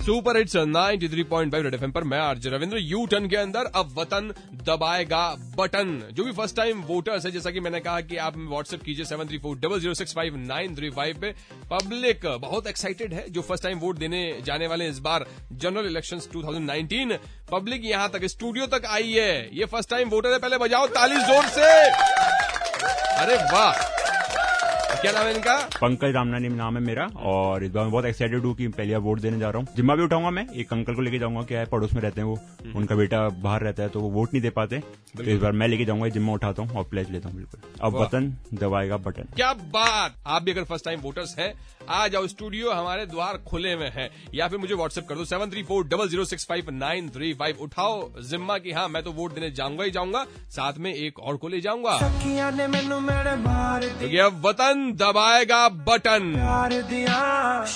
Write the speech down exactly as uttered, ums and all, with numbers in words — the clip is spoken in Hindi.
Super hits ninety three point five red FM पर मैं आरजे रविंद्र। यू टर्न के अंदर अब वतन दबाएगा बटन। जो भी फर्स्ट टाइम वोटर्स है, जैसा कि मैंने कहा कि आप व्हाट्सएप कीजिए seven three four double zero six five nine three five पे। पब्लिक बहुत एक्साइटेड है जो फर्स्ट टाइम वोट देने जाने वाले इस बार general elections two thousand nineteen. Public यहां तक स्टूडियो तक आई है। ये फर्स्ट टाइम वोटर है, पहले बजाओ ताली जोर से। अरे वाह, क्या नाम है इनका? पंकज रामनानी नाम है मेरा, और इस बार मैं बहुत एक्साइटेड हूँ कि पहली बार वोट देने जा रहा हूँ। जिम्मा भी उठाऊंगा मैं, एक अंकल को लेके जाऊंगा, क्या है पड़ोस में रहते हैं वो, उनका बेटा बाहर रहता है तो वो वोट नहीं दे पाते, तो इस बार मैं लेके जाऊंगा, जिम्मा उठाता हूँ और प्लेज लेता हूँ। बिल्कुल, अब वतन दबाएगा बटन। क्या बात। आप भी अगर फर्स्ट टाइम वोटर्स हैं, आ जाओ स्टूडियो, हमारे द्वार खुले हुए हैं, या फिर मुझे व्हाट्सएप कर दो seven three four double zero six five nine three five. उठाओ जिम्मा की, हाँ मैं तो वोट देने जाऊंगा ही जाऊंगा, साथ में एक और को ले जाऊंगा, क्योंकि अब वतन दबाएगा बटन।